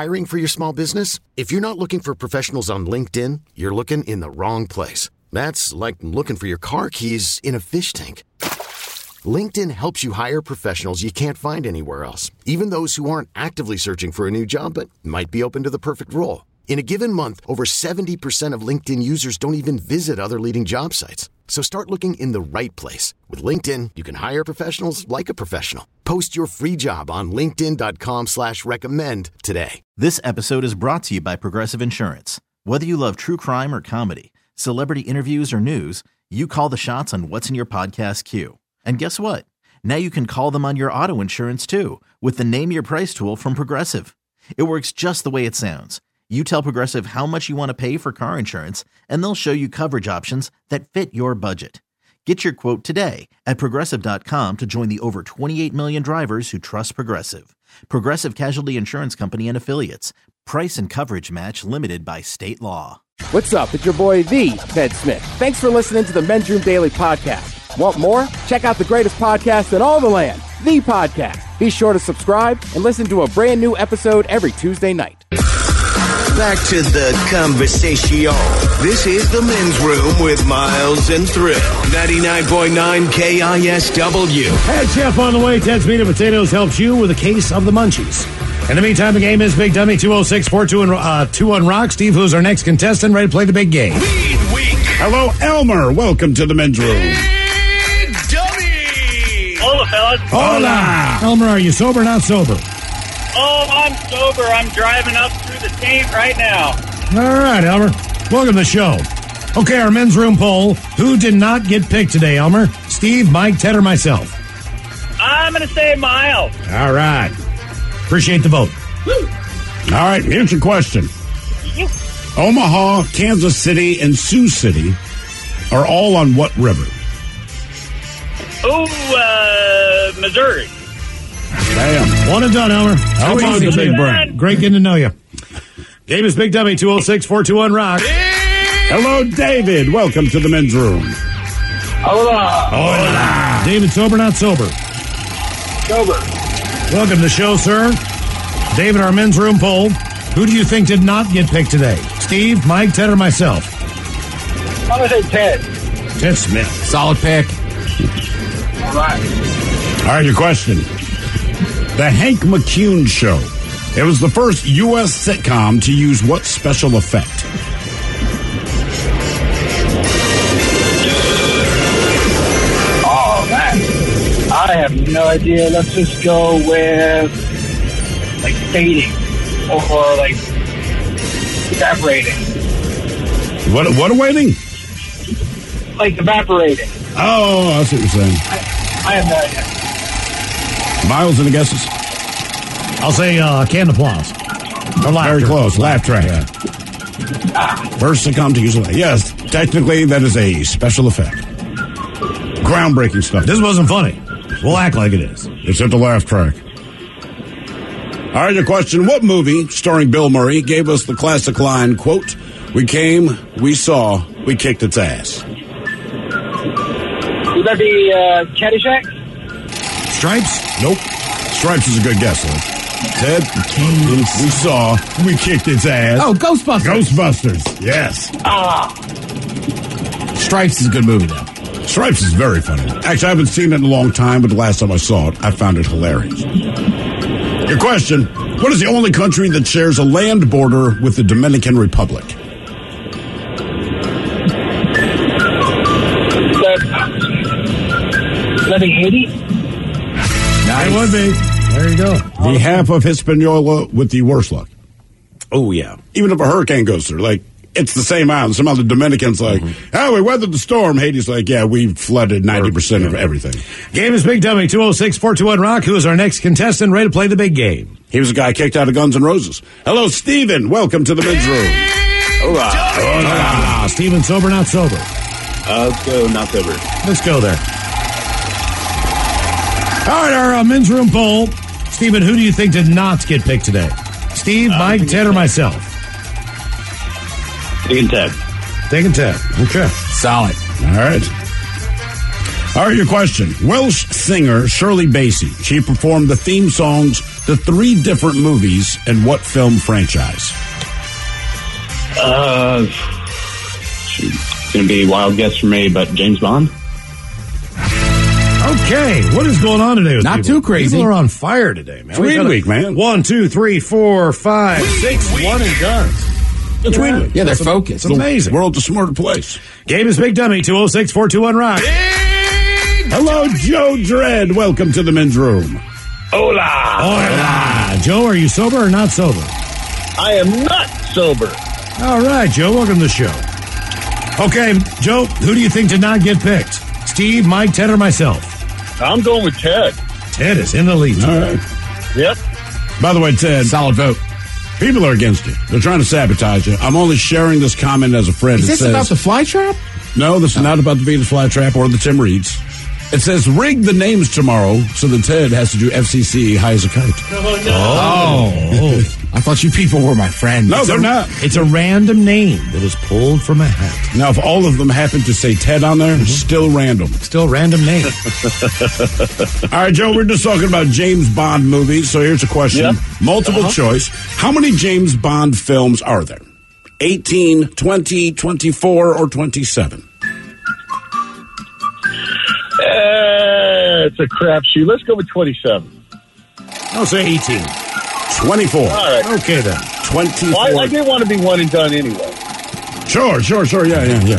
Hiring for your small business? If you're not looking for professionals on LinkedIn, you're looking in the wrong place. That's like looking for your car keys in a fish tank. LinkedIn helps you hire professionals you can't find anywhere else, even those who aren't actively searching for a new job but might be open to the perfect role. In a given month, over 70% of LinkedIn users don't even visit other leading job sites. So start looking in the right place. With LinkedIn, you can hire professionals like a professional. Post your free job on linkedin.com/recommend today. This episode is brought to you by Progressive Insurance. Whether you love true crime or comedy, celebrity interviews or news, you call the shots on what's in your podcast queue. And guess what? Now you can call them on your auto insurance too with the Name Your Price tool from Progressive. It works just the way it sounds. You tell Progressive how much you want to pay for car insurance, and they'll show you coverage options that fit your budget. Get your quote today at Progressive.com to join the over 28 million drivers who trust Progressive. Progressive Casualty Insurance Company and Affiliates. Price and coverage match limited by state law. What's up? It's your boy, the Ted Smith. Thanks for listening to the Men's Room Daily Podcast. Want more? Check out the greatest podcast in all the land, The Podcast. Be sure to subscribe and listen to a brand new episode every Tuesday night. Back to the conversation. This is the Men's Room with Miles and Thrill. 99.9 KISW. Head chef on the way. Ted's Meat and Potatoes helps you with a case of the munchies. In the meantime, the game is Big Dummy 206-42 Rock. Steve, who's our next contestant, ready to play the big game. Lead week. Hello, Elmer. Welcome to the Men's Room. Big Dummy. Hola, fellas. Hola. Elmer, are you sober or not sober? Oh, I'm sober. I'm driving up through the tape right now. All right, Elmer. Welcome to the show. Okay, our Men's Room poll. Who did not get picked today, Elmer? Steve, Mike, Ted, or myself? I'm going to say Miles. All right. Appreciate the vote. All right, here's your question. Omaha, Kansas City, and Sioux City are all on what river? Oh, Missouri. Bam. One and done, Elmer. How about the big brain? Great getting to know you. Game is Big Dummy 206-421 Rock. Hello, David. Welcome to the Men's Room. Hola. Hola. David, sober or not sober? Sober. Welcome to the show, sir. David, our Men's Room poll. Who do you think did not get picked today? Steve, Mike, Ted, or myself? I'm going to say Ted. Ted Smith. Solid pick. All right. All right, your question. The Hank McCune Show. It was the first U.S. sitcom to use what special effect? Oh, man. I have no idea. Let's just go with, like, fading or, like, evaporating. What awaiting? Like, evaporating. Oh, I see what you're saying. I have no idea. Miles, any guesses? I'll say canned applause. Or laughter. Very close. Laugh track. Yeah. First sitcom to use it. Yes, technically that is a special effect. Groundbreaking stuff. This wasn't funny. We'll act like it is. It's at the laugh track. All right, your question. What movie, starring Bill Murray, gave us the classic line, quote, "We came, we saw, we kicked its ass"? Would that be Caddyshack? Stripes? Nope. Stripes is a good guess, though. Ted, we saw, we kicked its ass. Oh, Ghostbusters. Ghostbusters, yes. Stripes is a good movie, though. Stripes is very funny. Actually, I haven't seen it in a long time, but the last time I saw it, I found it hilarious. Your question, what is the only country that shares a land border with the Dominican Republic? Would that be Haiti? Nice. It would be. There you go. The half of Hispaniola with the worst luck. Oh, yeah. Even if a hurricane goes through, like, it's the same island. Somehow the Dominicans like, oh, we weathered the storm. Haiti's like, yeah, we flooded 90% of everything. Game is Big Dummy 206-421 Rock. Who is our next contestant ready to play the big game? He was a guy kicked out of Guns N' Roses. Hello, Steven. Welcome to the Men's Room. Hola. Steven, sober, not sober? Let's go, not sober. Let's go there. All right, our Men's Room poll. Steven, who do you think did not get picked today? Steve, Mike, Ted, or myself? Taking Ted. Taking Ted. Okay. Solid. All right. All right, your question. Welsh singer Shirley Bassey. She performed the theme songs the 3 different movies in what film franchise? It's going to be a wild guess for me, but James Bond? Okay, what is going on today with Not people? too crazy. People are on fire today, man. It's Weed Week, man. 1, 2, 3, 4, 5, 6, one and done. It's Weed Week. Yeah, they're focused. It's amazing. The world's a smarter place. Game is Big Dummy, 206-421-ROCK. Hello, Joe Dredd. Welcome to the men's room. Hola! Joe, are you sober or not sober? I am not sober. All right, Joe, welcome to the show. Okay, Joe, who do you think did not get picked? Steve, Mike, Ted, or myself? I'm going with Ted. Ted is in the lead. All right. Yep. By the way, Ted, Solid vote. people are against it. They're trying to sabotage you. I'm only sharing this comment as a friend. Is this about the fly trap? No, this is not about the Venus flytrap or the Tim Reeds. It says rig the names tomorrow so that Ted has to do FCC high as a kite. Oh. I thought you people were my friends. No, they're not. It's a random name that was pulled from a hat. Now, if all of them happen to say Ted on there, still random. Still a random name. All right, Joe, we're just talking about James Bond movies. So here's a question. Yep. Multiple choice. How many James Bond films are there? 18, 20, 24, or 27? It's a crapshoot. Let's go with 27. I'll say 18. 24. All right. Okay, then. 24. Well, I didn't want to be one and done anyway. Sure. Yeah.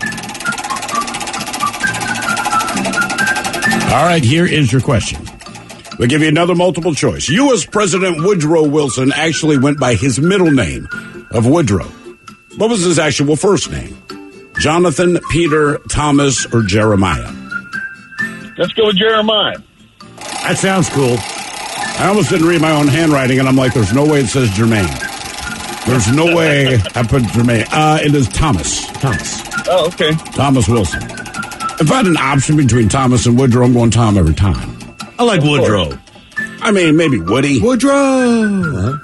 All right, here is your question. We'll give you another multiple choice. U.S. President Woodrow Wilson actually went by his middle name of Woodrow. What was his actual first name? Jonathan, Peter, Thomas, or Jeremiah? Let's go with Jeremiah. That sounds cool. I almost didn't read my own handwriting, and I'm like, there's no way it says Jermaine. There's no way I put Jermaine. It is Thomas. Oh, okay. Thomas Wilson. If I had an option between Thomas and Woodrow, I'm going Tom every time. I like Woodrow. I mean, maybe Woody. Woodrow.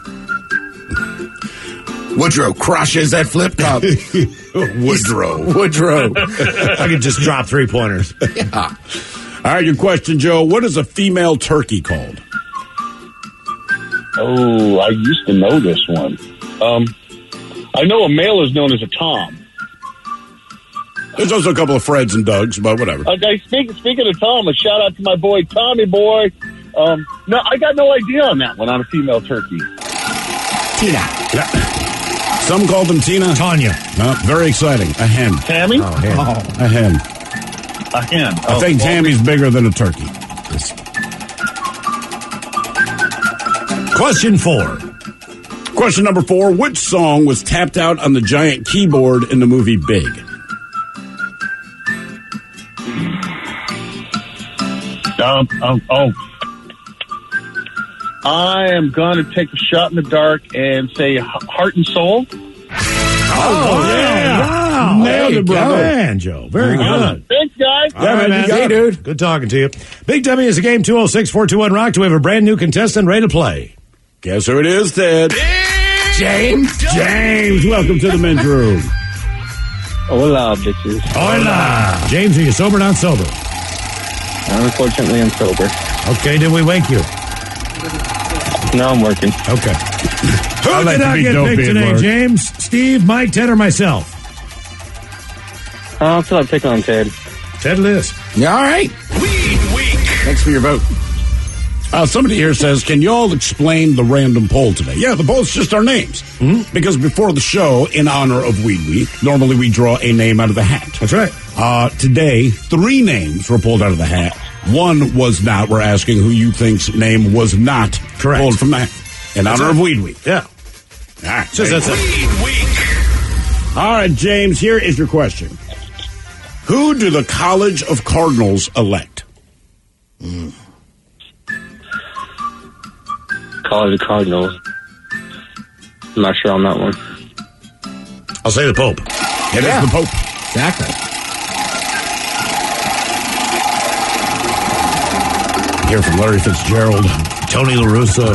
Woodrow crushes that flip cup. Woodrow. I could just drop 3-pointers. Yeah. All right, your question, Joe. What is a female turkey called? Oh, I used to know this one. I know a male is known as a Tom. There's also a couple of Freds and Dougs, but whatever. Okay, speaking of Tom, a shout out to my boy Tommy Boy. No, I got no idea on that one on a female turkey. Tina. Yeah. Some call them Tina. Tanya. Very exciting. A hen. Tammy? A hen. A hen. I think Tammy's bigger than a turkey. Question 4. Question number 4. Which song was tapped out on the giant keyboard in the movie Big? I am going to take a shot in the dark and say Heart and Soul. Oh, yeah. Wow. Nailed it, brother. Man, Joe. Very good. Thanks, guys. All right, man. Hey, dude. Good talking to you. Big W is a game 206-421-ROCK. We have a brand new contestant ready to play. Guess who it is, Ted? James, welcome to the men's room. Hola, bitches. Hola. James, are you sober or not sober? Unfortunately, I'm sober. Okay, did we wake you? No, I'm working. Okay. Who I like did to not be get dopey picked at today, work. James? Steve, Mike, Ted, or myself? I'll still pick on Ted. Ted Liz. Yeah, all right. Thanks for your vote. Somebody here says, can you all explain the random poll today? Yeah, the poll's just our names. Mm-hmm. Because before the show, in honor of Weed Week, normally we draw a name out of the hat. That's right. Today, 3 names were pulled out of the hat. One was not. We're asking who you think's name was not pulled from the hat. In honor of Weed Week. Yeah. All right. Just that's it. All right, James, here is your question. Who do the College of Cardinals elect? College of Cardinals. I'm not sure on that one. I'll say the Pope. It is the Pope. Exactly. Hear from Larry Fitzgerald. Tony La Russa.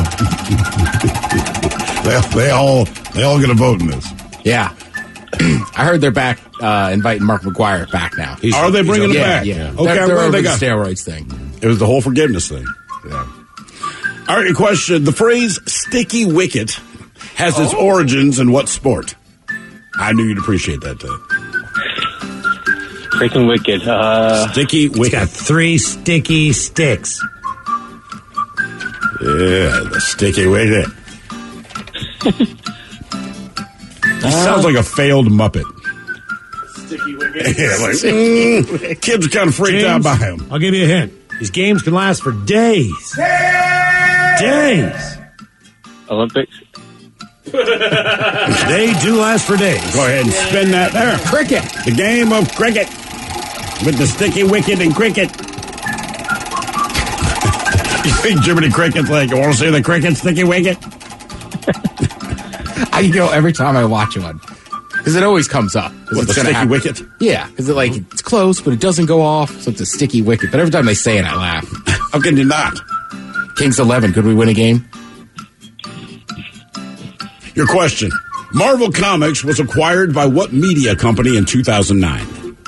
They all get a vote in this. Yeah. I heard they're back inviting Mark McGuire back now. Are they bringing him back? Yeah. Okay, They're well, over they the got steroids thing. It was the whole forgiveness thing. Yeah. All right, your question. The phrase sticky wicket has its origins in what sport? I knew you'd appreciate that, too. Freaking wicked. Sticky wicket. It's got 3 sticky sticks. Yeah, the sticky wicket. He sounds like a failed Muppet. Sticky wicket. Yeah, like, kids are kind of freaked out by him. I'll give you a hint. These games can last for days. Days. Olympics. They do last for days. Go ahead and spin that there. Cricket. The game of cricket with the sticky wicket and cricket. You think Jiminy Cricket's like, you want to see the cricket sticky wicket? Every time I watch one. Because it always comes up. What, the sticky wicket? Yeah, because it's close, but it doesn't go off, so it's a sticky wicket. But every time they say it, I laugh. How can you not? Kings 11, could we win a game? Your question. Marvel Comics was acquired by what media company in 2009?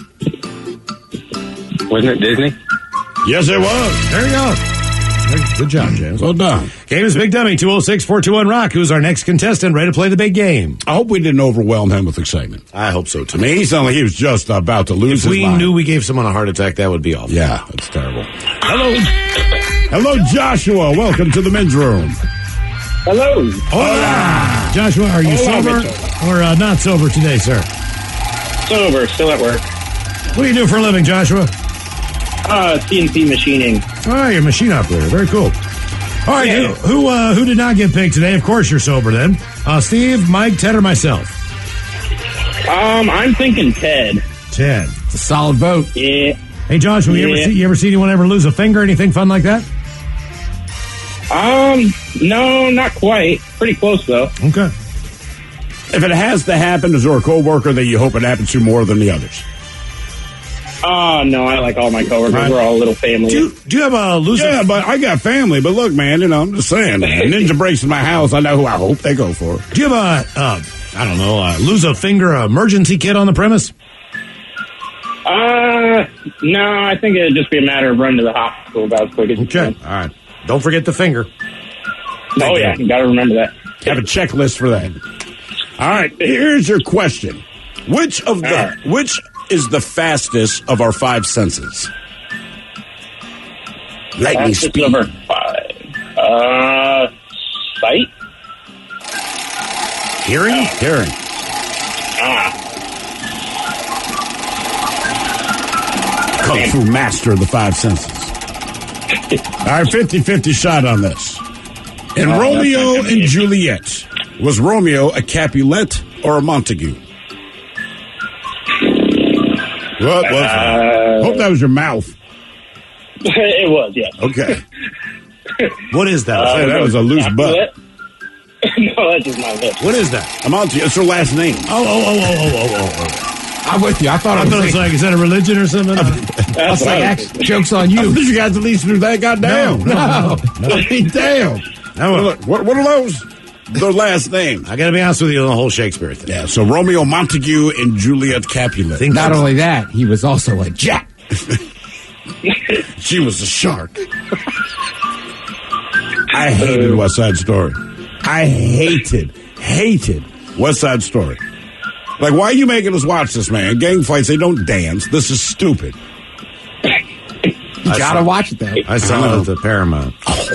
Wasn't it Disney? Yes, it was. There you go. Good job, James. Well done. Game is Big Dummy, 206-421-ROCK. Who's our next contestant? Ready to play the big game. I hope we didn't overwhelm him with excitement. I hope so, To me, he sounded like he was just about to lose If his we mind. knew we gave someone a heart attack, that would be awful. Yeah, that's terrible. Hello, Joshua. Welcome to the men's room. Hello. Hola. Joshua, are you sober or not sober today, sir? Sober. Still at work. What do you do for a living, Joshua? CNC machining. Oh, you're a machine operator. Very cool. All right, Yeah. who did not get picked today? Of course you're sober then. Steve, Mike, Ted, or myself? I'm thinking Ted. Ted. It's a solid vote. Yeah. Hey, Joshua, you ever see anyone ever lose a finger? Anything fun like that? No, not quite. Pretty close though. Okay. If it has to happen, is there a coworker that you hope it happens to more than the others? Oh, no, I like all my coworkers. Right. We're all a little family. Do you have a loser? Yeah, but I got family. But look, man, I'm just saying. Ninja breaks in my house. I know who I hope they go for. Do you have lose a finger emergency kit on the premise? No, I think it'd just be a matter of running to the hospital about as quick as you Okay. can. All right. Don't forget the finger. Oh, yeah, you gotta remember that. Have a checklist for that. All right, here's your question. Which is the fastest of our 5 senses? Lightning That's speed. number 5. Sight? Hearing? Hearing. Kung Fu master of the 5 senses. All right, 50-50 shot on this. In Romeo and Juliet, was Romeo a Capulet or a Montague? What was that? Hope that was your mouth. It was, yes. Okay. What is that? That was a loose butt. No, that's just my lip. What is that? A Montague. It's her last name. Oh. I'm with you. I thought it was like, is that a religion or something? That's what I was joke's on you. You guys at least knew that. Goddamn. No. Damn. What are those? Their last names. I got to be honest with you on the whole Shakespeare thing. Yeah, so Romeo Montague and Juliet Capulet. Not only that, he was also a jack. She was a shark. I hated West Side Story. I hated West Side Story. Like, why are you making us watch this, man? Gang fights, they don't dance. This is stupid. You gotta watch it, though. I saw it at the Paramount.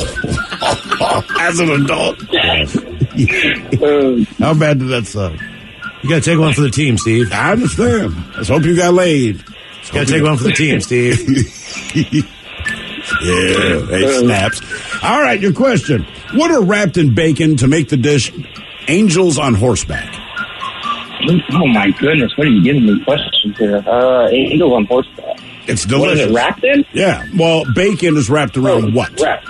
As an adult. Yes. How bad did that suck? You got to take one for the team, Steve. I understand. Let's hope you got laid. You got to take one for the team, Steve. Yeah, hey, snaps. All right, your question. What are wrapped in bacon to make the dish Angels on Horseback? Oh, my goodness. What are you giving me questions here? Angels on horseback. It's What delicious. is it, wrapped in? Yeah, well, bacon is wrapped around what? Wrapped.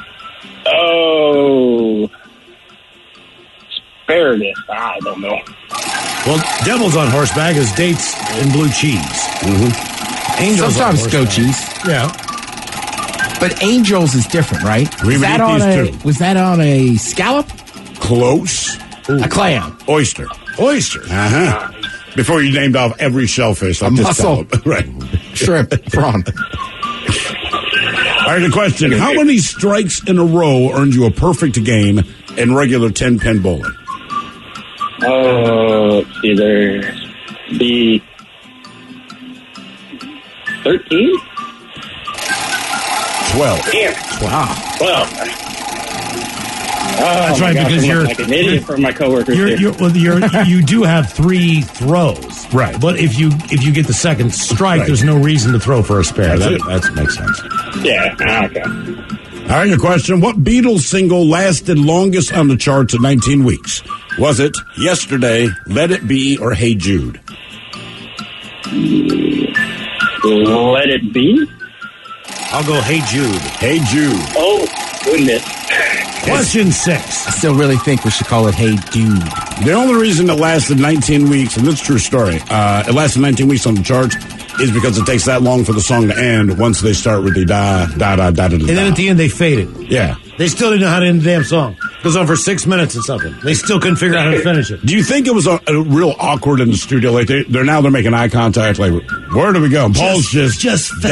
Oh. Asparagus. I don't know. Well, Devils on Horseback is dates and blue cheese. Mm-hmm. Angels Sometimes on goat Horseback. cheese. Yeah. But Angels is different, right? We would eat these too. Was that on a scallop? Close. A clam. Oyster. Oyster. Uh-huh. Before you named off every shellfish. Like A this mussel. scallop. Right. Shrimp. Prawn. All right, the question. How many strikes in a row earned you a perfect game in regular 10-pin bowling? Oh, it's either be 13? 12. Damn. Wow. 12. That's right, because I'm like an idiot for my coworkers. You do have 3 throws, right? But if you get the second strike, there's no reason to throw for a spare. That makes sense. Yeah. Okay. All right, your question. What Beatles single lasted longest on the charts at 19 weeks? Was it Yesterday, Let It Be, or Hey Jude? Let It Be? I'll go Hey Jude. Hey Jude. Oh, goodness. Question 6. I still really think we should call it Hey Dude. The only reason it lasted 19 weeks, and this is a true story, it lasted 19 weeks on the charts, is because it takes that long for the song to end once they start with the da-da-da-da-da-da. And then at the end, they faded. Yeah. They still didn't know how to end the damn song. It goes on for 6 minutes or something. They still couldn't figure out how to finish it. Do you think it was a real awkward in the studio? Like, they're making eye contact, like, where do we go? And Paul's just faded.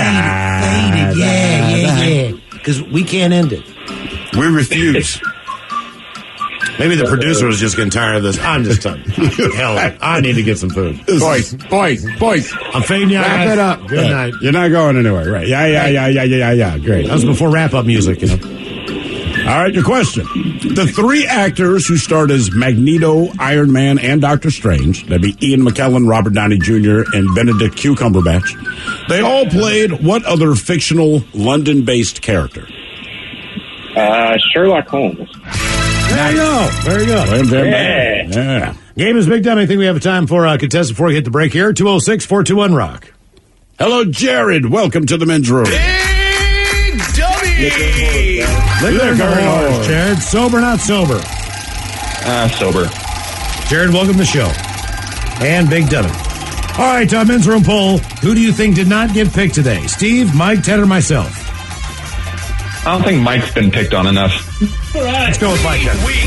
Yeah. Because we can't end it. We refuse. Maybe the producer was just getting tired of this. I'm just done. Hell, I need to get some food. Boys. I'm fading you. Wrap it up. Good night. You're not going anywhere, right? Yeah. Great. That was before wrap-up music, All right, your question. The 3 actors who starred as Magneto, Iron Man, and Doctor Strange, that'd be Ian McKellen, Robert Downey Jr., and Benedict Cumberbatch, they all played what other fictional London-based character? Sherlock Holmes. There you go. Very good. Yeah. Game is big done. I think we have time for a contestant before we hit the break here. 206-421-ROCK. Hello, Jared. Welcome to the men's room. Big Dummy! Liquor Horse, Jared. Sober, not sober? Sober. Jared, welcome to the show. And Big Dummy. All right, men's room poll. Who do you think did not get picked today? Steve, Mike, Ted, or myself? I don't think Mike's been picked on enough. All right, let's go with Mike.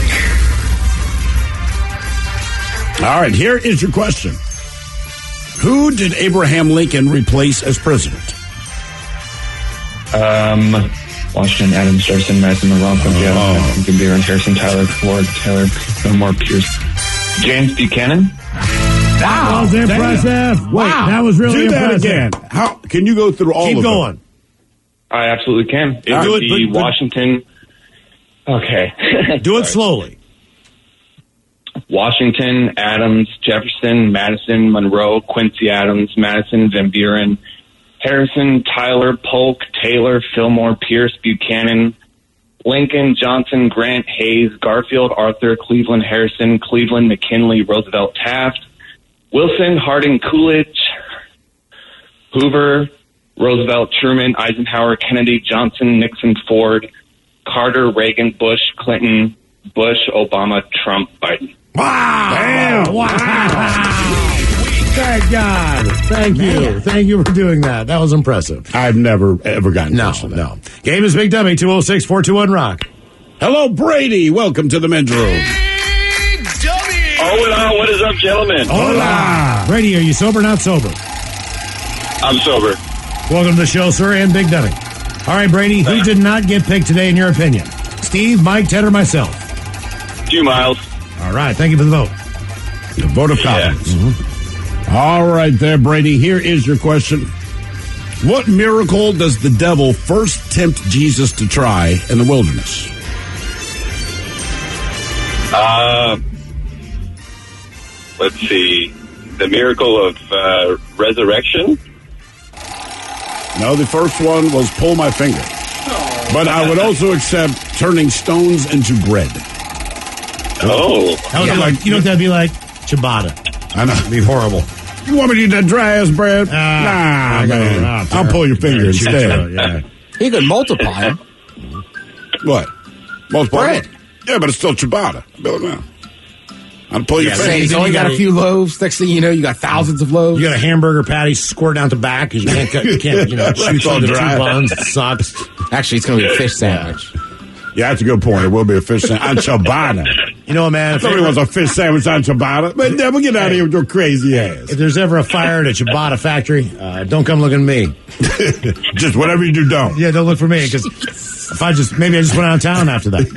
All right, here is your question. Who did Abraham Lincoln replace as president? Washington, Adams, Jefferson, Madison, Monroe, Madison, Van Harrison, Tyler, Ford, Taylor, Fillmore, Pierce, James Buchanan. That was impressive. Wait, that was really impressive. Do that again. How can you go through all of them? Keep going. I absolutely can. It would be Washington. Okay. Do it slowly. Washington, Adams, Jefferson, Madison, Monroe, Quincy Adams, Madison, Van Buren, Harrison, Tyler, Polk, Taylor, Fillmore, Pierce, Buchanan, Lincoln, Johnson, Grant, Hayes, Garfield, Arthur, Cleveland, Harrison, Cleveland, McKinley, Roosevelt, Taft, Wilson, Harding, Coolidge, Hoover, Roosevelt, Truman, Eisenhower, Kennedy, Johnson, Nixon, Ford, Carter, Reagan, Bush, Clinton, Bush, Obama, Trump, Biden. Wow! Damn. Wow! Thank God. Thank you. Thank you for doing that. That was impressive. I've never, ever gotten No. Game is Big Dummy, 206-421-ROCK. Hello, Brady. Welcome to the men's room. Big Dummy! Hola, what is up, gentlemen? Hola! Brady, are you sober or not sober? I'm sober. Welcome to the show, sir, and Big Dummy. All right, Brady, who did not get picked today in your opinion? Steve, Mike, Ted, or myself? Few miles. All right, thank you for the vote. The vote of confidence. All right there, Brady. Here is your question. What miracle does the devil first tempt Jesus to try in the wilderness? Let's see. The miracle of resurrection? No, the first one was pull my finger. But I would also accept turning stones into bread. Oh. You know what that'd be like? Ciabatta. I know. It'd be horrible. You want me to eat that dry ass bread? Nah, man. I'll pull your finger instead. Yeah. He could multiply them. What? Multiply Bread. Yeah, but it's still ciabatta. Bill it now. I'll pull your finger. He's only got a few loaves. Next thing you know, you got thousands of loaves. You got a hamburger patty squirting out the back because you can't shoot all into 2 dry. buns. It sucks. Actually, it's going to be a fish sandwich. Yeah, that's a good point. It will be a fish sandwich. Ciabatta. You know, man. Somebody wants a fish sandwich on ciabatta. But never get out of here with your crazy ass. If there's ever a fire at a ciabatta factory, don't come looking at me. Just whatever you do, don't. Yeah, don't look for me, because maybe I just went out of town after that.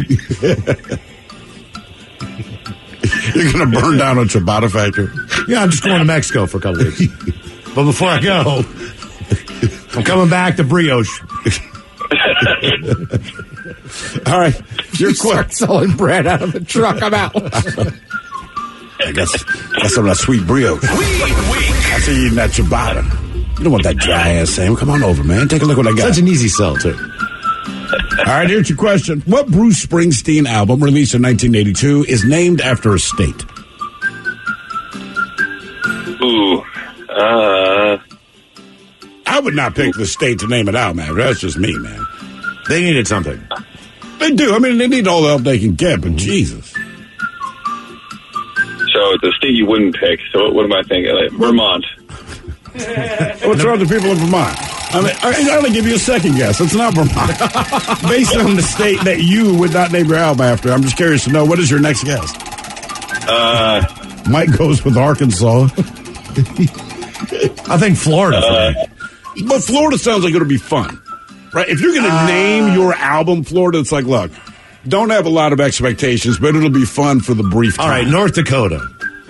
You're going to burn down a ciabatta factory? Yeah, I'm just going to Mexico for a couple weeks. But before I go, I'm coming back to brioche. All right. You're start selling bread out of the truck. I'm out. I guess some of that sweet brioche. I see you eating that ciabatta. You don't want that dry ass sandwich. Come on over, man. Take a look what I got. Such an easy sell, too. All right, here's your question. What Bruce Springsteen album, released in 1982, is named after a state? Ooh. I would not pick the state to name it out, man. That's just me, man. They needed something. They do. I mean, they need all the help they can get, but Jesus. So it's a state you wouldn't pick. So what am I thinking? Like, Vermont. What's wrong with the people of Vermont? I mean, I only give you a second guess. It's not Vermont. Based on the state that you would not name your album after, I'm just curious to know, what is your next guess? Mike goes with Arkansas. I think Florida. But Florida sounds like it'll be fun. Right? If you're going to name your album Florida, it's like, look, don't have a lot of expectations, but it'll be fun for the brief time. All right, North Dakota.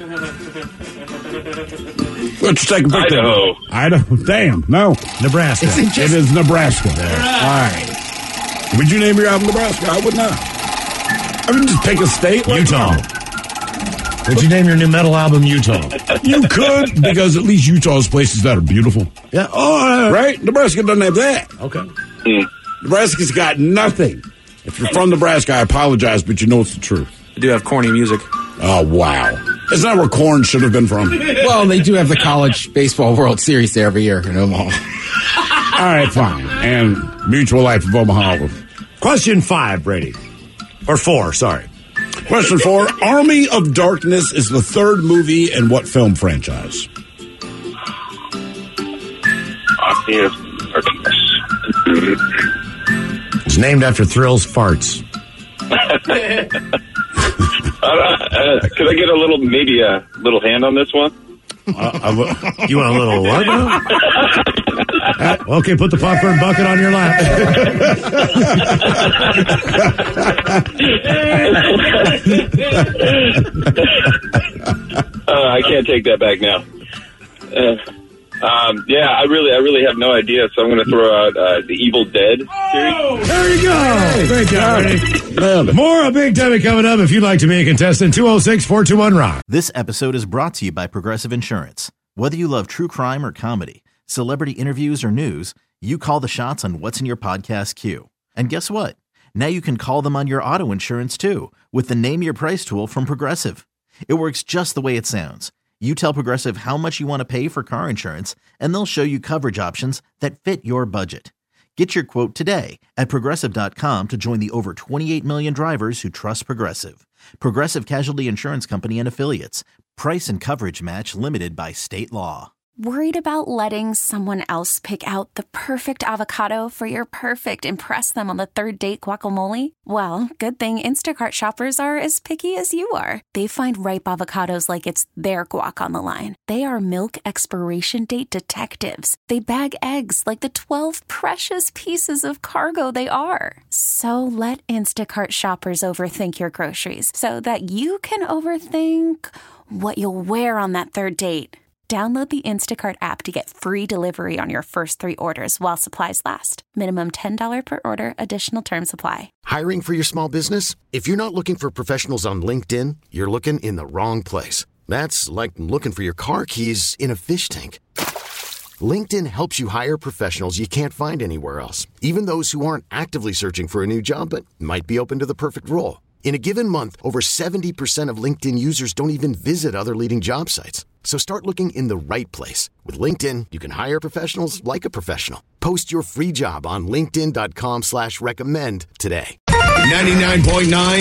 What's your second pick? Idaho. Damn, no. Nebraska. It is Nebraska. There. All right. Would you name your album Nebraska? I would not. I mean, just pick a state. Utah. Would you name your new metal album Utah? You could, because at least Utah has places that are beautiful. Yeah. Oh, right? Nebraska doesn't have that. Okay. Nebraska's got nothing. If you're from Nebraska, I apologize, but you know it's the truth. They do have corny music. Oh, wow. Isn't that where corn should have been from? Well, they do have the College Baseball World Series there every year in Omaha. All right, fine. And Mutual Life of Omaha. Question 5, Brady. Or 4, sorry. Question 4. Army of Darkness is the third movie in what film franchise? Army of Darkness. It's named after Thrill's farts. Could I get a little hand on this one? You want a little what? Okay, put the popcorn bucket on your lap. I can't take that back now. Yeah, I really have no idea, so I'm going to throw out the Evil Dead series. There you go. Great job, Brady. More of Big Dummy coming up. If you'd like to be a contestant, 206-421-ROCK. This episode is brought to you by Progressive Insurance. Whether you love true crime or comedy, celebrity interviews or news, you call the shots on what's in your podcast queue. And guess what? Now you can call them on your auto insurance too, with the Name Your Price tool from Progressive. It works just the way it sounds. You tell Progressive how much you want to pay for car insurance, and they'll show you coverage options that fit your budget. Get your quote today at Progressive.com to join the over 28 million drivers who trust Progressive. Progressive Casualty Insurance Company and Affiliates. Price and coverage match limited by state law. Worried about letting someone else pick out the perfect avocado for your perfect impress them on the third date guacamole? Well, good thing Instacart shoppers are as picky as you are. They find ripe avocados like it's their guac on the line. They are milk expiration date detectives. They bag eggs like the 12 precious pieces of cargo they are. So let Instacart shoppers overthink your groceries so that you can overthink what you'll wear on that third date. Download the Instacart app to get free delivery on your first 3 orders while supplies last. Minimum $10 per order. Additional terms apply. Hiring for your small business? If you're not looking for professionals on LinkedIn, you're looking in the wrong place. That's like looking for your car keys in a fish tank. LinkedIn helps you hire professionals you can't find anywhere else, even those who aren't actively searching for a new job but might be open to the perfect role. In a given month, over 70% of LinkedIn users don't even visit other leading job sites. So start looking in the right place. With LinkedIn, you can hire professionals like a professional. Post your free job on linkedin.com/recommend today. 99.9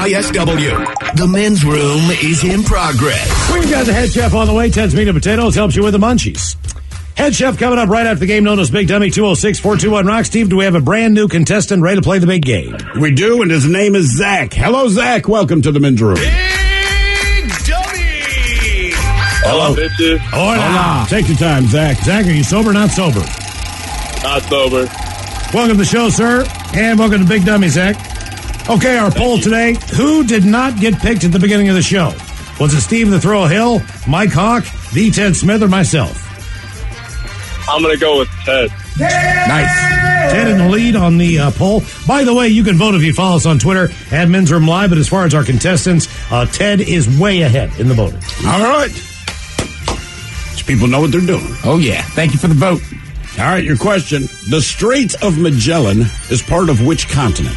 KISW. The men's room is in progress. We've got the head chef on the way. Ted's Meat and Potatoes helps you with the munchies. Head Chef coming up right after the game, known as Big Dummy. 206-421-ROCK. Steve, do we have a brand new contestant ready to play the big game? We do, and his name is Zach. Hello, Zach. Welcome to the men's room. Big Dummy! Hello, bitches. Hola. Take your time, Zach. Zach, are you sober or not sober? Not sober. Welcome to the show, sir, and welcome to Big Dummy, Zach. Okay, our poll today, who did not get picked at the beginning of the show? Was it Steve the Thrill Hill, Mike Hawk, the Ted Smith, or myself? I'm going to go with Ted. Nice. Ted in the lead on the poll. By the way, you can vote if you follow us on Twitter at Men's Room Live, but as far as our contestants, Ted is way ahead in the voting. All right. So people know what they're doing. Oh, yeah. Thank you for the vote. All right, your question. The Strait of Magellan is part of which continent?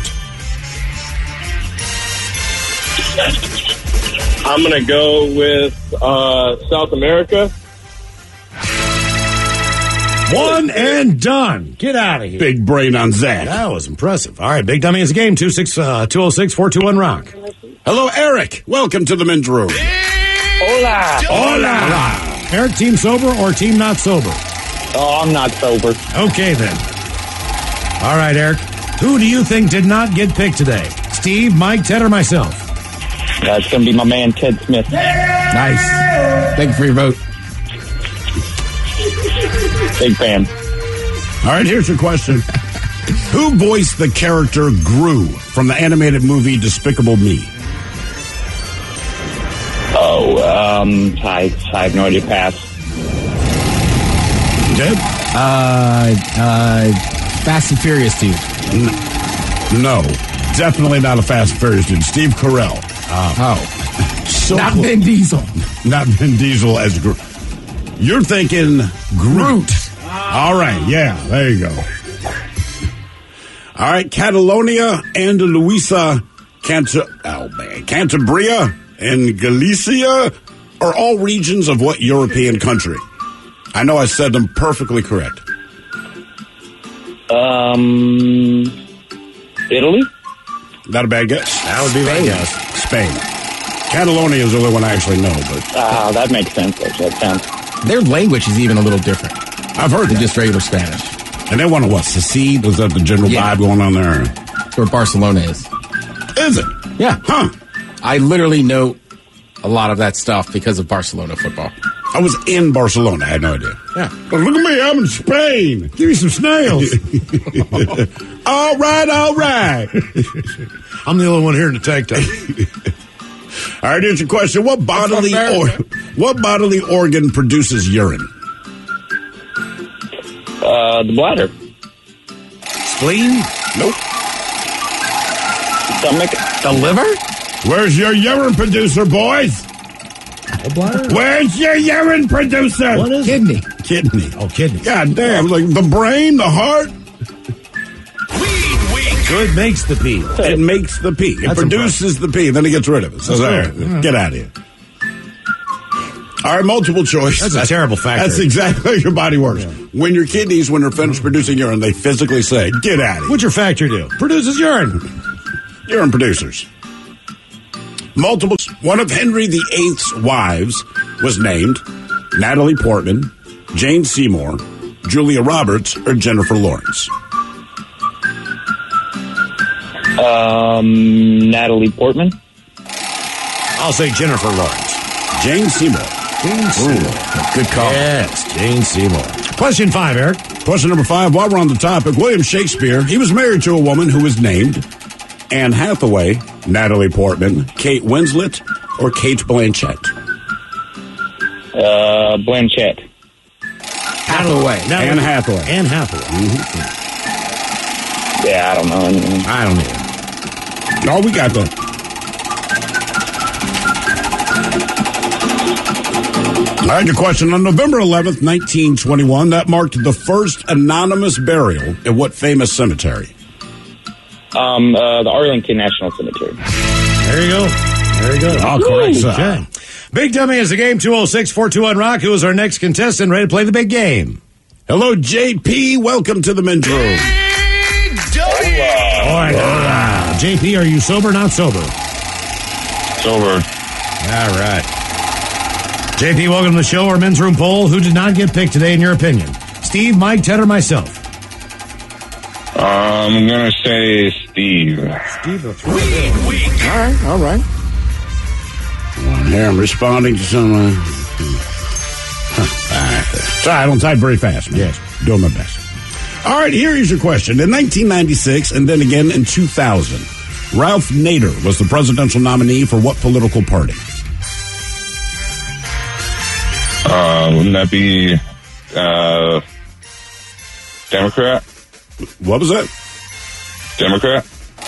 I'm going to go with South America. One and done. Get out of here. Big brain on Zach. That was impressive. All right, Big Dummy is a game. 206-421-ROCK. Hello, Eric. Welcome to the men's room. Hola. Hola. Eric, team sober or team not sober? Oh, I'm not sober. Okay, then. All right, Eric. Who do you think did not get picked today? Steve, Mike, Ted, or myself? That's going to be my man, Ted Smith. Nice. Thank you for your vote. Big fan. All right, here's your question. Who voiced the character Gru from the animated movie Despicable Me? Oh, I have no idea. Pass. Ted? Fast and Furious dude. No. Definitely not a Fast and Furious dude. Steve Carell. So not Vin Diesel. Not Vin Diesel as Groot. You're thinking Groot. All right, yeah, there you go. All right, Catalonia, Andalusia, Cantabria, and Galicia are all regions of what European country? I know I said them perfectly correct. Italy? Not a bad guess. That would be my guess. Spain. Catalonia is the only one I actually know, but that makes sense. That sounds. Their language is even a little different. I've heard than that. just regular Spanish. And they want to what? Secede? Was that the general vibe going on there? That's where Barcelona is. Is it? Yeah. Huh. I literally know a lot of that stuff because of Barcelona football. I was in Barcelona. I had no idea. Yeah. But look at me. I'm in Spain. Give me some snails. All right, all right. I'm the only one here in the tank top. All right, here's your question. What bodily organ produces urine? The bladder. Spleen? Nope. Stomach. The liver? Where's your urine producer, boys? The bladder? Where's your urine producer? What is Kidney. Kidney. Oh, kidney. God damn, like the brain, the heart. Good makes the pee. It makes the pee. It That's produces the pee, then it gets rid of it. So there, get out of here. All right, multiple choice. That's a terrible factor. That's exactly how your body works. Yeah. When your kidneys, when they're finished producing urine, they physically say, get out of here. What's your factor do? Produces urine. Urine producers. Multiple. One of Henry VIII's wives was named Natalie Portman, Jane Seymour, Julia Roberts, or Jennifer Lawrence. Natalie Portman. I'll say Jennifer Lawrence. Jane Seymour. Jane Seymour. Good call. Yes, Jane Seymour. Question 5, Eric. Question number 5. While we're on the topic, William Shakespeare, he was married to a woman who was named Anne Hathaway, Natalie Portman, Kate Winslet, or Kate Blanchett. Blanchett. Hathaway. Anne Hathaway. Anne Hathaway. Mm-hmm. Yeah, I don't know. I don't either. Oh, we got that. All right, your question. On November 11th, 1921, that marked the first anonymous burial at what famous cemetery? The Arlington National Cemetery. There you go. There you go. Oh, correct. Okay. Big Dummy is the game. 206-421-ROCK. Who is our next contestant ready to play the big game? Hello, JP. Welcome to the men's room. Big Dummy! All right. JP, are you sober or not sober? Sober. All right. JP, welcome to the show. Our men's room poll. Who did not get picked today, in your opinion? Steve, Mike, Ted, or myself? I'm going to say Steve. Steve, the throw hill. All right. Here, I'm responding to some... Sorry, I don't type very fast, man. Yes. Doing my best. All right, here is your question. In 1996 and then again in 2000, Ralph Nader was the presidential nominee for what political party? Wouldn't that be Democrat? What was that? Democrat?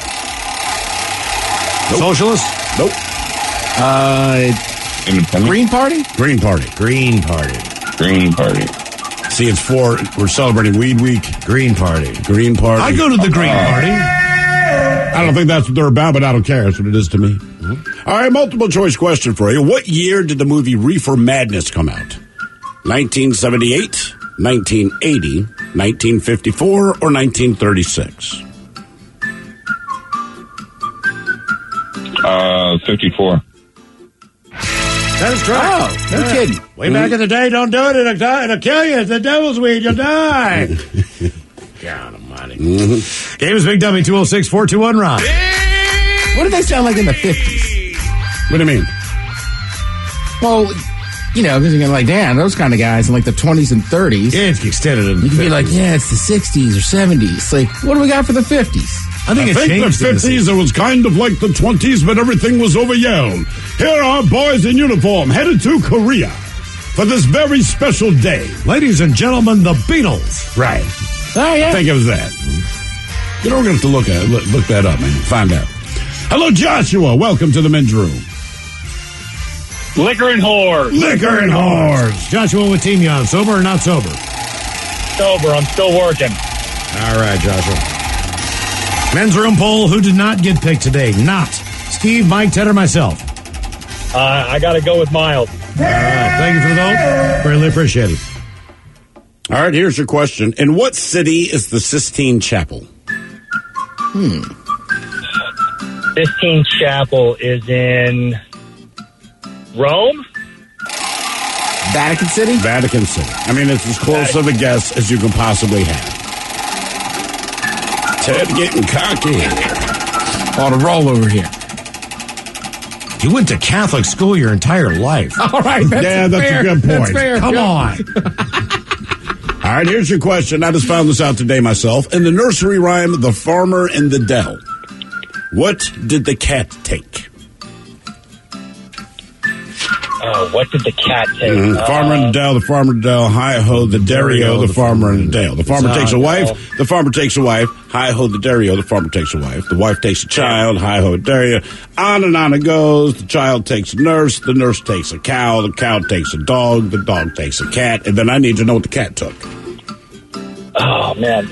Nope. Socialist? Nope. Independent? Green Party? Green Party. Green Party. Green Party. See, we're celebrating Weed Week. Green Party. Green Party. I go to the Green Party. I don't think that's what they're about, but I don't care. That's what it is to me. Mm-hmm. All right, multiple choice question for you. What year did the movie Reefer Madness come out? 1978, 1980, 1954, or 1936? 54. That is correct. Oh, no kidding. Way back in the day, don't do it. It'll kill you. It's the devil's weed. You'll die. God almighty. Mm-hmm. Game is Big Dummy, 206-421-RON. What do they sound like in the 50s? What do you mean? Well, you know, because you're going to like, damn, those kind of guys in like the 20s and 30s. Yeah, it's extended in the You can 50s. be like, yeah, it's the 60s or 70s. Like, what do we got for the 50s? I think the changed 50s, it was kind of like the 20s, but everything was over yelled. Here are boys in uniform headed to Korea for this very special day. Ladies and gentlemen, the Beatles. Right. Oh, yeah. I think it was that. You know, we're going to have to look that up, man. Find out. Hello, Joshua. Welcome to the men's room. Liquor and whores. Liquor and whores. Joshua, what team you on? Sober or not sober? Sober. I'm still working. All right, Joshua. Men's room poll. Who did not get picked today? Not Steve, Mike, Ted, or myself. I got to go with Miles. All right. Thank you for the vote. Greatly appreciated. All right, here's your question. In what city is the Sistine Chapel? Sistine Chapel is in Rome? Vatican City? Vatican City. I mean, it's as close of a guess as you can possibly have. Ted getting cocky. On a roll over here. You went to Catholic school your entire life. All right, that's a good point. That's fair. Come on. All right, here's your question. I just found this out today myself. In the nursery rhyme, The Farmer in the Dell, what did the cat take? What did the cat take? Farmer in the Dell, the farmer in the Dell, hi-ho, the Dario, the farmer in the Dell. The farmer takes a wife, the farmer takes a wife, hi-ho, the Dario, the farmer takes a wife. The wife takes a child, hi-ho, Dario. On and on it goes. The child takes a nurse, the nurse takes a cow, the cow takes a dog, the dog takes a cat, and then I need to know what the cat took. Oh, man.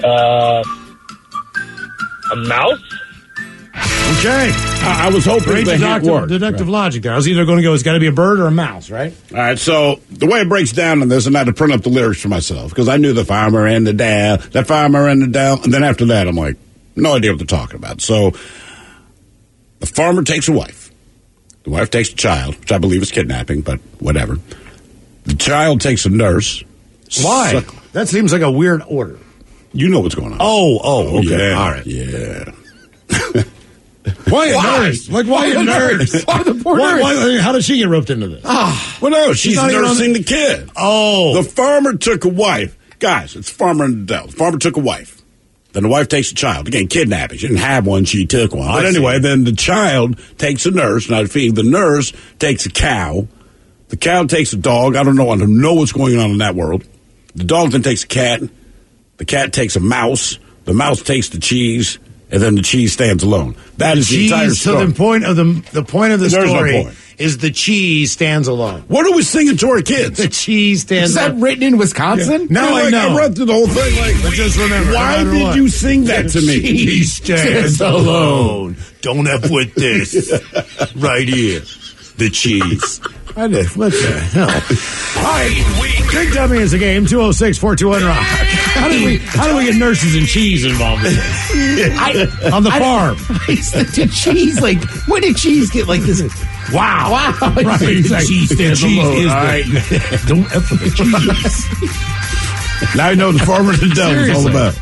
A mouse? Okay. I was hoping Great the hint worked. deductive logic there. I was either going to go, it's got to be a bird or a mouse, right? All right, so the way it breaks down in this, and I had to print up the lyrics for myself, because I knew the farmer and the dell, the farmer and the dell, and then after that, I'm like, no idea what they're talking about. So the farmer takes a wife. The wife takes a child, which I believe is kidnapping, but whatever. The child takes a nurse. Why? That seems like a weird order. You know what's going on. Oh, okay. Yeah, all right. Yeah. Why a nurse? Like, why a nurse? Why the poor nurse? How did she get roped into this? Well, no, she's not even nursing the kid. Oh. The farmer took a wife. Guys, it's farmer in the Dell. The farmer took a wife. Then the wife takes a child. Again, kidnapping. She didn't have one. She took one. But anyway, then the child takes a nurse. Now, the nurse takes a cow. The cow takes a dog. I don't know what's going on in that world. The dog then takes a cat. The cat takes a mouse. The mouse takes the cheese. And then the cheese stands alone. That is the entire story. So the point of the story no is the cheese stands alone. What are we singing to our kids? The cheese stands alone. Is that written in Wisconsin? Yeah. No, I know. I read through the whole thing. But just remember, why did you sing that to me? Cheese stands alone. Don't have with this. Right here. The cheese. What the hell? All right, Big Dummy is a game. 206-421-ROCK. How do we get nurses and cheese involved in this? On the farm. Did cheese, like, when did cheese get like this? Wow. Right. Cheese stands alone. Don't F with the cheese. Now you know what the farmer to deli is all about.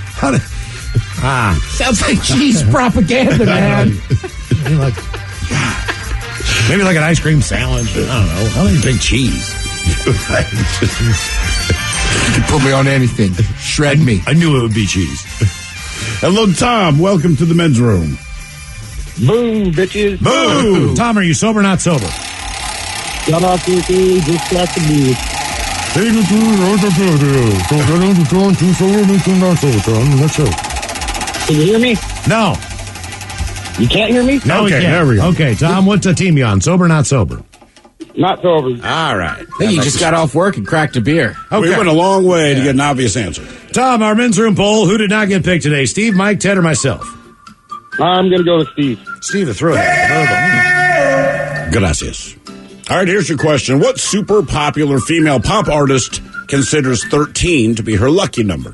Sounds like cheese propaganda, man. Maybe like an ice cream sandwich. I don't know. How many big cheese? You can put me on anything. Shred me. I knew it would be cheese. Hello, Tom. Welcome to the men's room. Boom, bitches. Boom. Tom, are you sober or not sober? Got off your day, just got the news. Can you hear me? No. You can't hear me? No, okay, there we go. Okay, Tom, what's the team you on? Sober or not sober? Not sober. All right. I think you just got off work and cracked a beer. Okay. We went a long way to get an obvious answer. Tom, our men's room poll, who did not get picked today? Steve, Mike, Ted, or myself? I'm going to go with Steve. Steve, the throw. Gracias. All right, here's your question. What super popular female pop artist considers 13 to be her lucky number?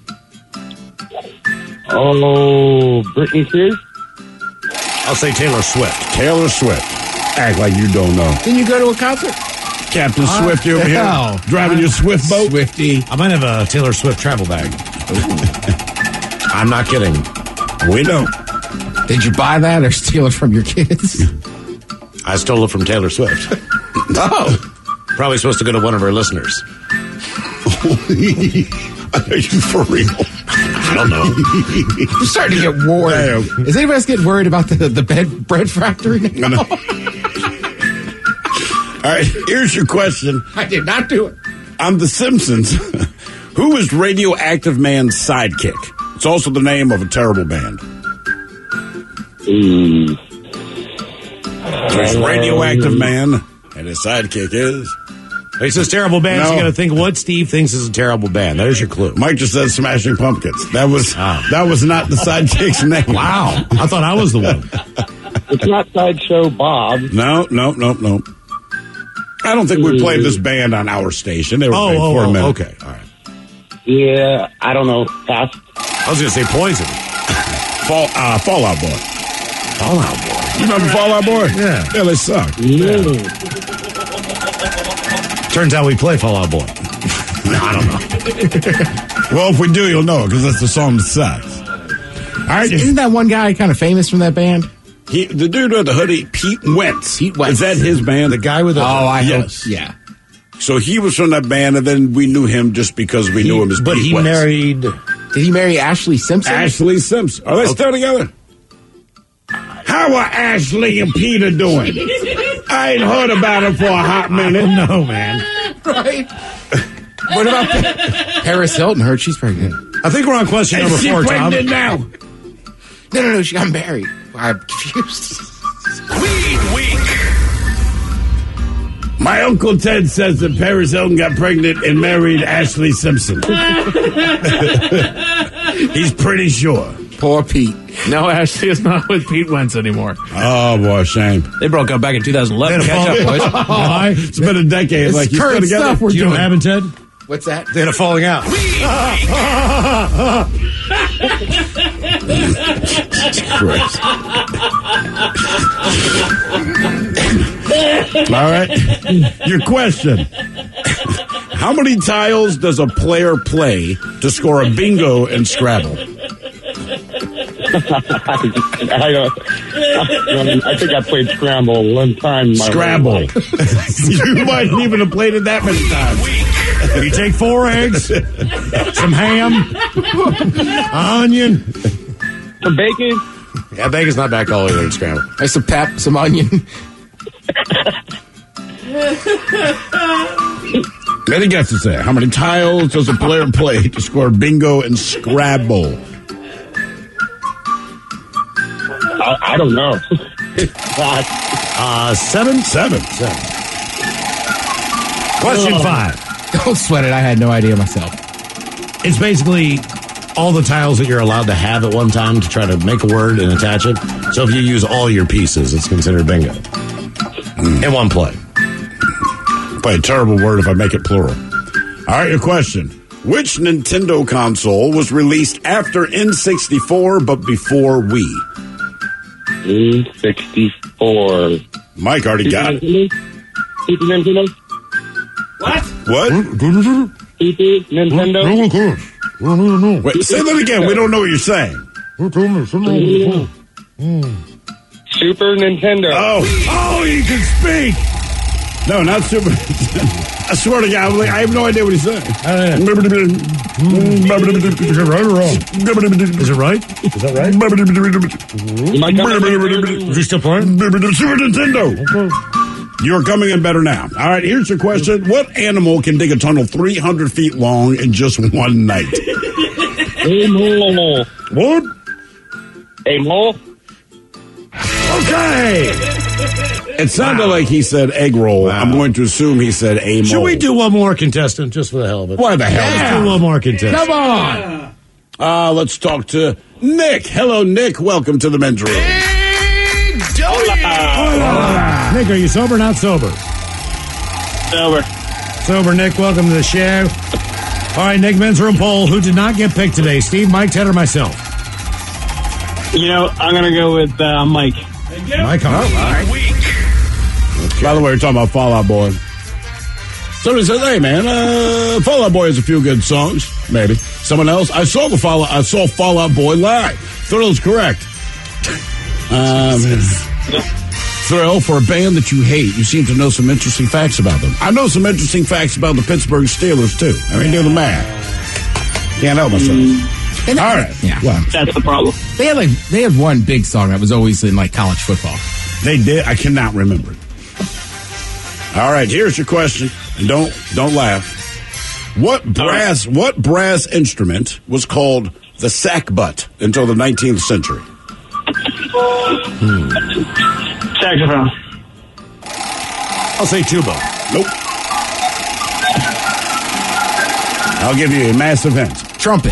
Oh, Britney Spears? I'll say Taylor Swift. Taylor Swift. Act like you don't know. Didn't you go to a concert? Captain Swifty over here, driving your Swift boat. Swifty. I might have a Taylor Swift travel bag. I'm not kidding. We don't. Did you buy that or steal it from your kids? I stole it from Taylor Swift. Oh. Probably supposed to go to one of her listeners. Are you for real? I don't know. I'm starting to get worried. Is anybody else getting worried about the bread factory now? No. All right, here's your question. I did not do it. On The Simpsons, who is Radioactive Man's sidekick? It's also the name of a terrible band. There's Radioactive Man, and his sidekick is... He says terrible band, so No. you got to think what Steve thinks is a terrible band. There's your clue. Mike just said Smashing Pumpkins. That was not the sidekick's name. Wow. I thought I was the one. It's not Sideshow Bob. No. I don't think we played this band on our station. They were playing for a minute. Okay. All right. Yeah, I don't know. Pass. I was going to say Poison. Fallout Boy. Fallout Boy. You remember Fallout Boy? Yeah. Yeah, they suck. Turns out we play Fallout Boy. No, I don't know. Well, if we do, you'll know it, because that's the song that sucks. All right. Isn't that one guy kind of famous from that band? The dude with the hoodie, Pete Wentz. Is that his band? The guy with the... yes. Hope. Yeah. So he was from that band, and then we knew him just because we knew him as Pete Wentz. But he married... Did he marry Ashley Simpson? Ashley Simpson. Are they still together? How are Ashley and Peter doing? I ain't heard about him for a hot minute. No, man. Right. What about Paris Hilton? Heard she's pregnant. I think we're on question number 4, Tom. Pregnant now? No. She got married. I'm confused. Weed Week. My Uncle Ted says that Paris Hilton got pregnant and married Ashley Simpson. He's pretty sure. Poor Pete. No, Ashley is not with Pete Wentz anymore. Oh, boy, shame. They broke up back in 2011. Catch up, boys. Why? It's been a decade. It's Like, you still current together? stuff we're You doing. don't have it, Ted? What's that? They had a falling out. Christ. All right. Your question. How many tiles does a player play to score a bingo in Scrabble? I think I played Scramble one time. In my Scrabble. You might even have played it that many times. You take 4 eggs, some ham, onion. Some bacon. Yeah, bacon's not back all the way in Scramble. There's some pep, some onion. Any guesses there? How many tiles does a player play to score bingo in Scrabble? I don't know. 7? 7. Question 5. Don't sweat it. I had no idea myself. It's basically all the tiles that you're allowed to have at one time to try to make a word and attach it. So if you use all your pieces, it's considered bingo in one play. Probably a terrible word if I make it plural. All right, your question. Which Nintendo console was released after N64 but before Wii? N64. Mike already got it. Super Nintendo? What? Super Nintendo? Wait, say that again. We don't know what you're saying. Super Nintendo. Oh, you can speak. No, not Super Nintendo. I swear to God, I have no idea what he's saying. Is it right or wrong? Is it right? Is that right? Is he still playing? Super Nintendo. Okay. You're coming in better now. All right, here's your question. What animal can dig a tunnel 300 feet long in just one night? A mole. What? A mole? Okay. It sounded like he said egg roll. Wow. I'm going to assume he said a mole. Should we do one more contestant just for the hell of it? Why the hell? Let's do one more contestant. Come on. Let's talk to Nick. Hello, Nick. Welcome to the men's room. Hola. Nick, are you sober or not sober? Sober. Sober, Nick. Welcome to the show. All right, Nick, men's room poll. Who did not get picked today? Steve, Mike, Ted, or myself? I'm going to go with Mike. Mike, all right. Okay. By the way, we're talking about Fall Out Boy. Somebody says, "Hey, man, Fall Out Boy has a few good songs." Maybe someone else. I saw Fall Out Boy live. Thrill's correct. Thrill, for a band that you hate, you seem to know some interesting facts about them. I know some interesting facts about the Pittsburgh Steelers too. I mean, do the math. Can't help myself. All right. Yeah. Well, That's the problem. They had one big song that was always in like college football. they did. I cannot remember it. All right. Here's your question, and don't laugh. What brass instrument was called the sackbut until the 19th century? Saxophone. I'll say tuba. Nope. I'll give you a massive hint. Trumpet.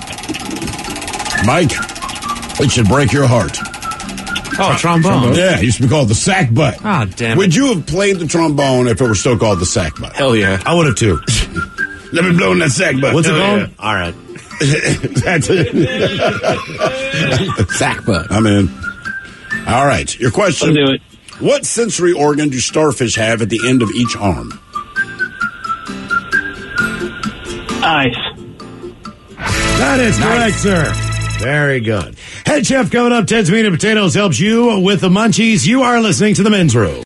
Mike, it should break your heart. Oh, trombone. Yeah, it used to be called the sackbut. Oh, damn it. Would you have played the trombone if it were still called the sackbut? Hell yeah. I would have too. Let me blow in that sackbut. What's it called? Yeah. All right. That's it. Sackbut. I'm in. All right, your question. I'll do it. What sensory organ do starfish have at the end of each arm? Ice. That is correct, sir. Very good. Head Chef coming up. Ted's Meat and Potatoes helps you with the munchies. You are listening to the men's room.